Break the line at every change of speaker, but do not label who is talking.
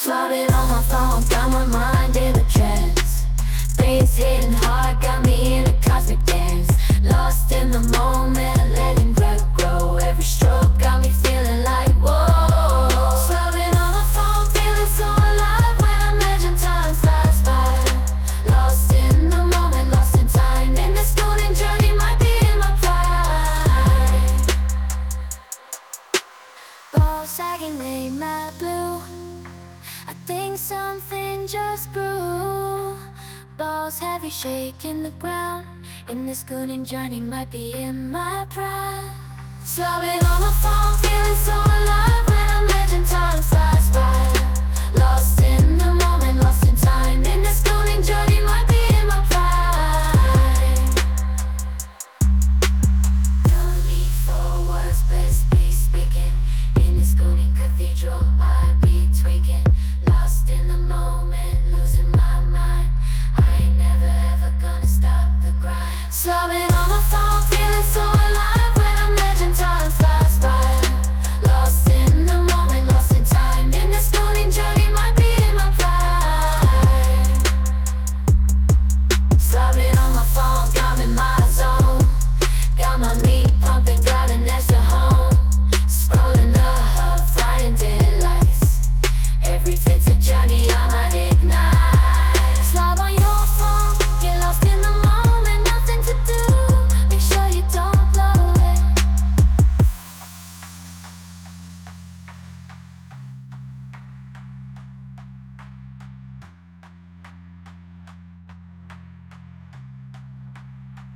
Floating on my phone, got my mind in a trance. Things hitting hard, got me in a cosmic dance. Lost in the moment, letting breath grow. Every stroke got me feeling like whoa. Floating on my phone, feeling so alive. When I imagine time flies by. Lost in the moment, lost in time. And this golden journey might be in my pride. Balls sagging, they matte blue. I think something just grew. Balls heavy, shaking the ground. In this golden journey might be in my pride. Slobbing on my phone, feeling so alive. When I imagine time flies by.